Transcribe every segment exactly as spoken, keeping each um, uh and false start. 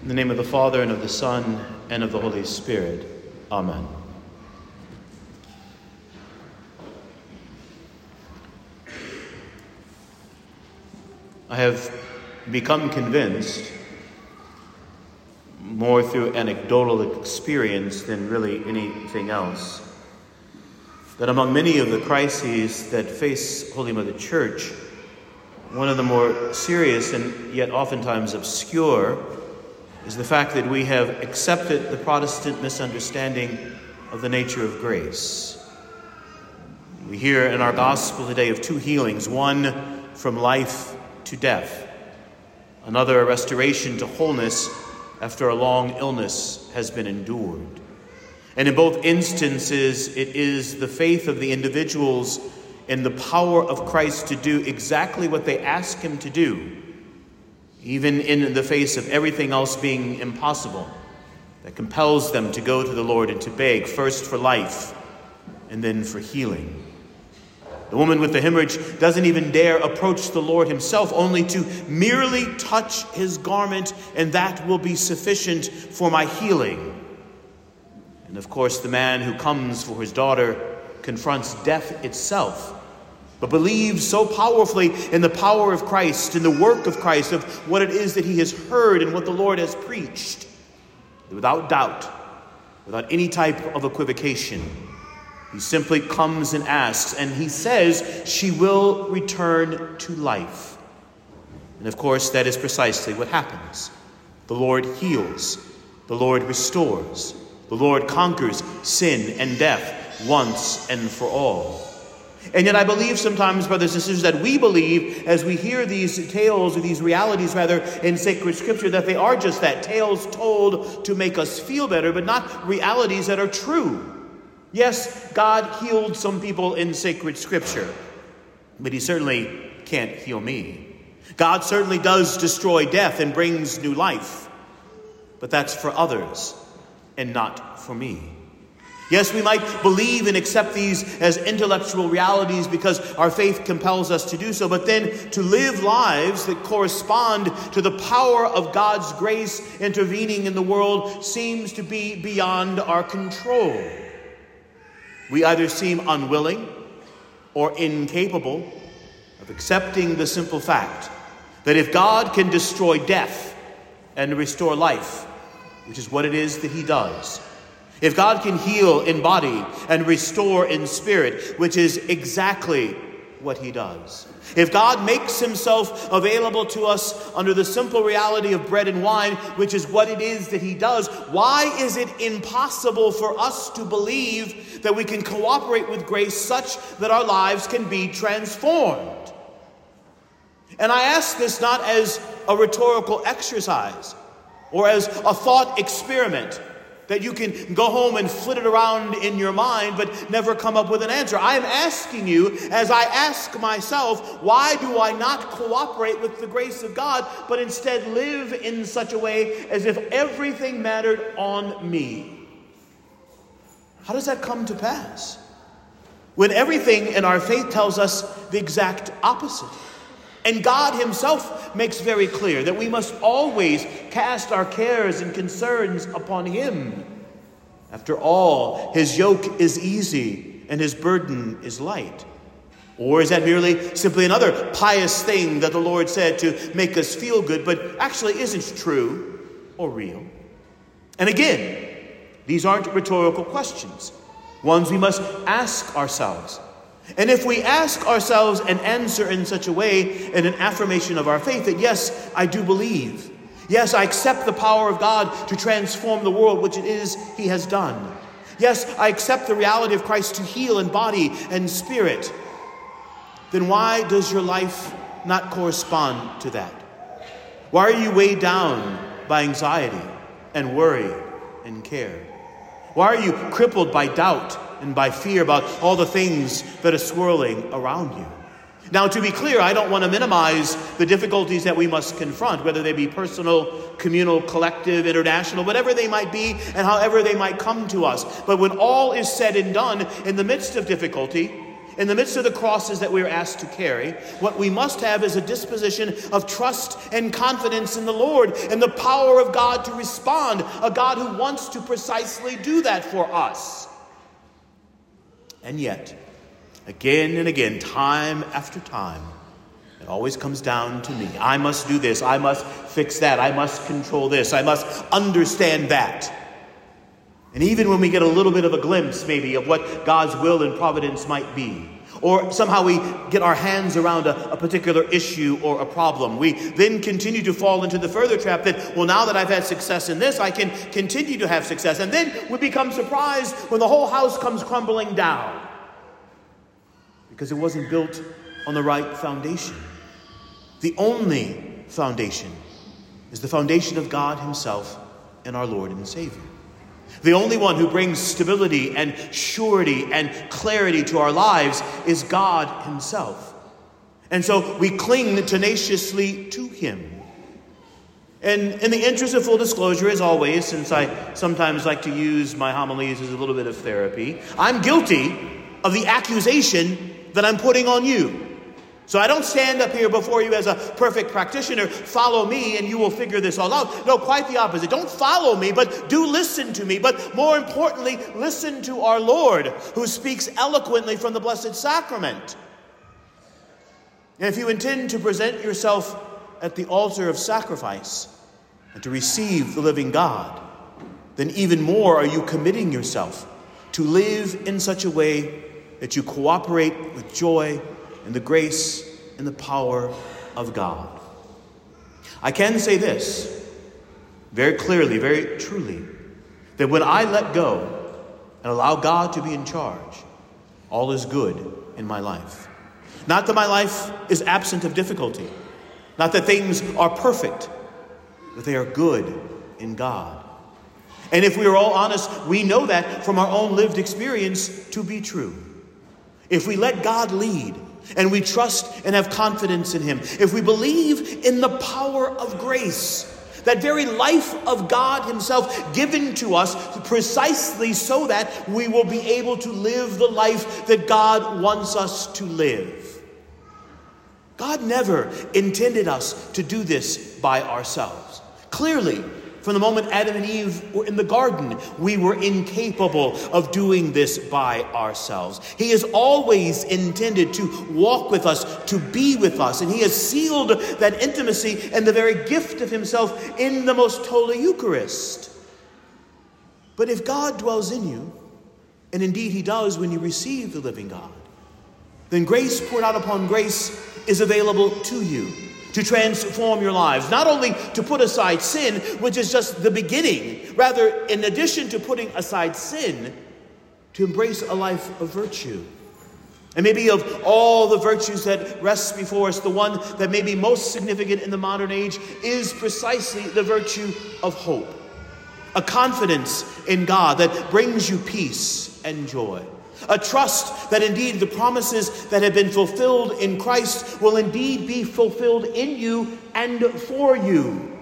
In the name of the Father, and of the Son, and of the Holy Spirit. Amen. I have become convinced, more through anecdotal experience than really anything else, that among many of the crises that face Holy Mother Church, one of the more serious and yet oftentimes obscure is the fact that we have accepted the Protestant misunderstanding of the nature of grace. We hear in our gospel today of two healings, one from life to death, another a restoration to wholeness after a long illness has been endured. And in both instances, it is the faith of the individuals in the power of Christ to do exactly what they ask him to do, even in the face of everything else being impossible, that compels them to go to the Lord and to beg, first for life and then for healing. The woman with the hemorrhage doesn't even dare approach the Lord himself, only to merely touch his garment, and that will be sufficient for my healing. And of course, the man who comes for his daughter confronts death itself, but believes so powerfully in the power of Christ, in the work of Christ, of what it is that he has heard and what the Lord has preached, without doubt, without any type of equivocation, he simply comes and asks, and he says she will return to life. And of course, that is precisely what happens. The Lord heals. The Lord restores. The Lord conquers sin and death once and for all. And yet I believe sometimes, brothers and sisters, that we believe as we hear these tales, or these realities rather, in sacred scripture, that they are just that, tales told to make us feel better, but not realities that are true. Yes, God healed some people in sacred scripture, but he certainly can't heal me. God certainly does destroy death and brings new life, but that's for others and not for me. Yes, we might believe and accept these as intellectual realities because our faith compels us to do so, but then to live lives that correspond to the power of God's grace intervening in the world seems to be beyond our control. We either seem unwilling or incapable of accepting the simple fact that if God can destroy death and restore life, which is what it is that he does, if God can heal in body and restore in spirit, which is exactly what he does, if God makes himself available to us under the simple reality of bread and wine, which is what it is that he does, why is it impossible for us to believe that we can cooperate with grace such that our lives can be transformed? And I ask this not as a rhetorical exercise or as a thought experiment that you can go home and flit it around in your mind but never come up with an answer. I am asking you, as I ask myself, why do I not cooperate with the grace of God, but instead live in such a way as if everything mattered on me? How does that come to pass? When everything in our faith tells us the exact opposite. And God himself makes very clear that we must always cast our cares and concerns upon him. After all, his yoke is easy and his burden is light. Or is that merely simply another pious thing that the Lord said to make us feel good, but actually isn't true or real? And again, these aren't rhetorical questions, ones we must ask ourselves. And if we ask ourselves and answer in such a way, in an affirmation of our faith, that yes, I do believe. Yes, I accept the power of God to transform the world, which it is he has done. Yes, I accept the reality of Christ to heal in body and spirit. Then why does your life not correspond to that? Why are you weighed down by anxiety and worry and care? Why are you crippled by doubt and by fear about all the things that are swirling around you? Now, to be clear, I don't want to minimize the difficulties that we must confront, whether they be personal, communal, collective, international, whatever they might be, and however they might come to us. But when all is said and done, in the midst of difficulty, in the midst of the crosses that we are asked to carry, what we must have is a disposition of trust and confidence in the Lord and the power of God to respond, a God who wants to precisely do that for us. And yet, again and again, time after time, it always comes down to me. I must do this. I must fix that. I must control this. I must understand that. And even when we get a little bit of a glimpse, maybe, of what God's will and providence might be, or somehow we get our hands around a, a particular issue or a problem, we then continue to fall into the further trap that, well, now that I've had success in this, I can continue to have success. And then we become surprised when the whole house comes crumbling down because it wasn't built on the right foundation. The only foundation is the foundation of God himself and our Lord and Savior. The only one who brings stability and surety and clarity to our lives is God himself. And so we cling tenaciously to him. And in the interest of full disclosure, as always, since I sometimes like to use my homilies as a little bit of therapy, I'm guilty of the accusation that I'm putting on you. So I don't stand up here before you as a perfect practitioner. Follow me and you will figure this all out. No, quite the opposite. Don't follow me, but do listen to me. But more importantly, listen to our Lord, who speaks eloquently from the Blessed Sacrament. And if you intend to present yourself at the altar of sacrifice and to receive the living God, then even more are you committing yourself to live in such a way that you cooperate with joy and the grace and the power of God. I can say this very clearly, very truly, that when I let go and allow God to be in charge, all is good in my life. Not that my life is absent of difficulty, not that things are perfect, but they are good in God. And if we are all honest, we know that from our own lived experience to be true. If we let God lead, and we trust and have confidence in him, if we believe in the power of grace, that very life of God himself given to us precisely so that we will be able to live the life that God wants us to live. God never intended us to do this by ourselves. Clearly, from the moment Adam and Eve were in the garden, we were incapable of doing this by ourselves. He has always intended to walk with us, to be with us, and he has sealed that intimacy and the very gift of himself in the most holy Eucharist. But if God dwells in you, and indeed he does when you receive the living God, then grace poured out upon grace is available to you, to transform your lives, not only to put aside sin, which is just the beginning, rather, in addition to putting aside sin, to embrace a life of virtue. And maybe of all the virtues that rest before us, the one that may be most significant in the modern age is precisely the virtue of hope. A confidence in God that brings you peace and joy. A trust that indeed the promises that have been fulfilled in Christ will indeed be fulfilled in you and for you.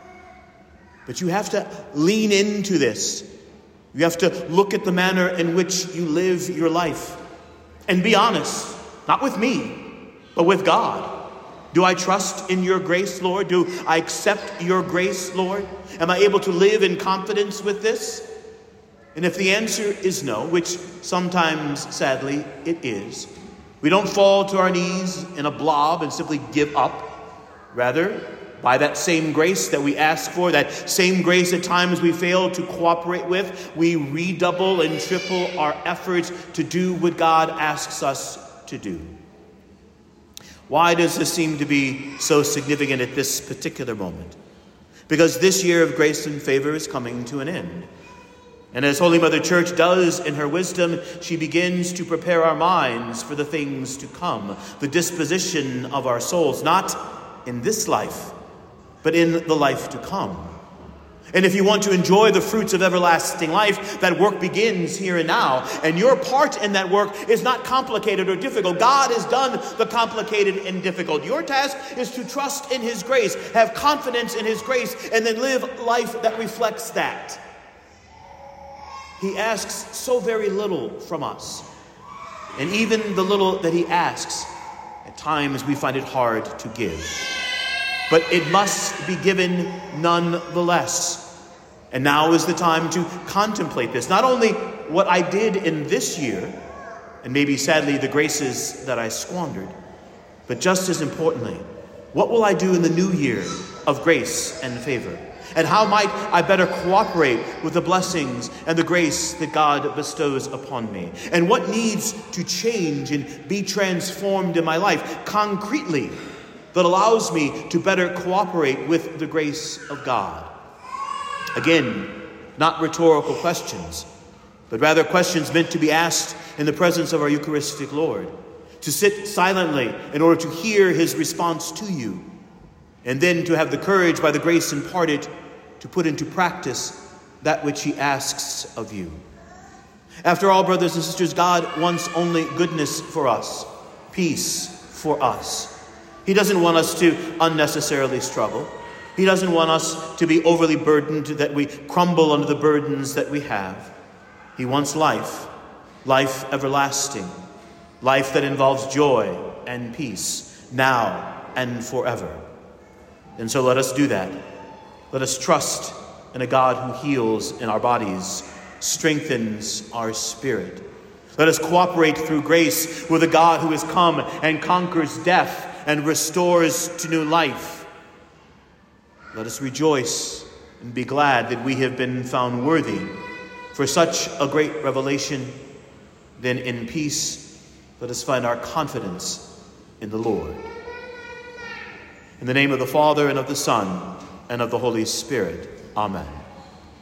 But you have to lean into this. You have to look at the manner in which you live your life and be honest, not with me, but with God. Do I trust in your grace, Lord? Do I accept your grace, Lord? Am I able to live in confidence with this? And if the answer is no, which sometimes, sadly, it is, we don't fall to our knees in a blob and simply give up. Rather, by that same grace that we ask for, that same grace at times we fail to cooperate with, we redouble and triple our efforts to do what God asks us to do. Why does this seem to be so significant at this particular moment? Because this year of grace and favor is coming to an end. And as Holy Mother Church does in her wisdom, she begins to prepare our minds for the things to come, the disposition of our souls, not in this life, but in the life to come. And if you want to enjoy the fruits of everlasting life, that work begins here and now. And your part in that work is not complicated or difficult. God has done the complicated and difficult. Your task is to trust in his grace, have confidence in his grace, and then live life that reflects that. He asks so very little from us. And even the little that he asks, at times we find it hard to give. But it must be given nonetheless. And now is the time to contemplate this. Not only what I did in this year, and maybe sadly the graces that I squandered, but just as importantly, what will I do in the new year of grace and favor? And how might I better cooperate with the blessings and the grace that God bestows upon me? And what needs to change and be transformed in my life concretely that allows me to better cooperate with the grace of God? Again, not rhetorical questions, but rather questions meant to be asked in the presence of our Eucharistic Lord, to sit silently in order to hear his response to you, and then to have the courage by the grace imparted to put into practice that which he asks of you. After all, brothers and sisters, God wants only goodness for us, peace for us. He doesn't want us to unnecessarily struggle. He doesn't want us to be overly burdened, that we crumble under the burdens that we have. He wants life, life everlasting, life that involves joy and peace, now and forever. And so let us do that. Let us trust in a God who heals in our bodies, strengthens our spirit. Let us cooperate through grace with a God who has come and conquers death and restores to new life. Let us rejoice and be glad that we have been found worthy for such a great revelation. Then in peace, let us find our confidence in the Lord. In the name of the Father, and of the Son, and of the Holy Spirit. Amen.